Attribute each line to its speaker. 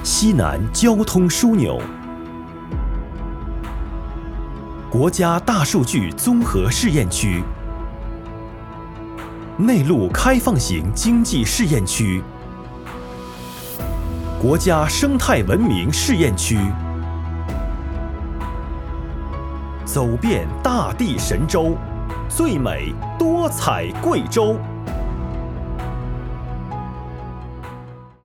Speaker 1: 西南交通枢纽，国家大数据综合试验区，内陆开放型经济试验区，国家生态文明试验区，走遍大地神州，最美多彩贵州。